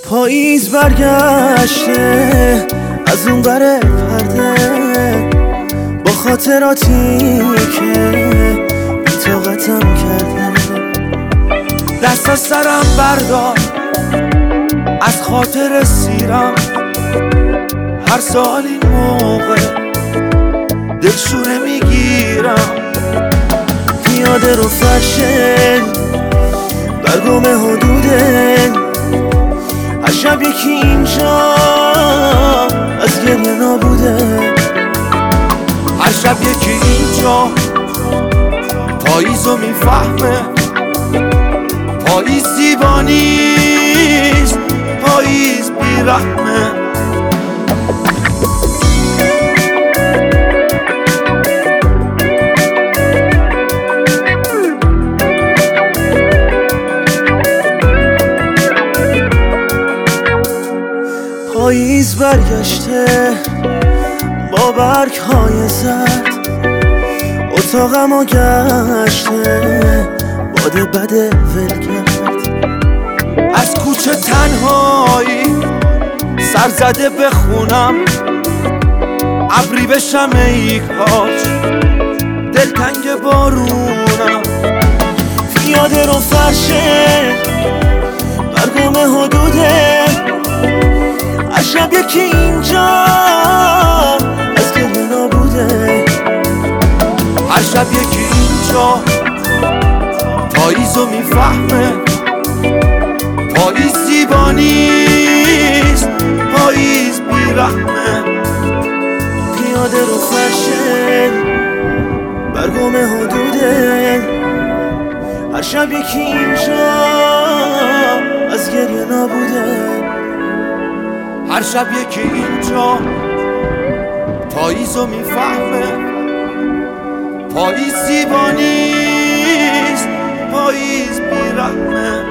پاییز برگشته از اون ور پرده، با خاطراتی که بی‌طاقتم کرده. دست از سرم بردار از خاطر سیرم، هر سال این موقع دلشوره میگیرم. پیاده رو فرشه برگم حدوده، هر شب یکی اینجا از گریه نابوده. هر شب یکی اینجا پاییزو میفهمه، پاییز دیوانیست، پاییز بیرحمه. پاییز برگشته با برگ‌های زرد، اتاقمو گشته باد بده ول کرد. از کوچه تنهایی سر زده بخونم، ابری بشم ای کاج دلتنگ بارونم. پیاده رو فرشه برگم حدوده، هر شب یکی اینجا از گریه نابوده. هر شب یکی اینجا پاییزو میفهمه، پاییز دیوانیست، پاییز بیرحمه. پیاده رو فرشه برگم حدوده، هر شب یکی اینجا از گریه نابوده. هر شب یکی اینجا پاییزو میفهمه، پاییز دیوانیست، پاییز بیرحمه.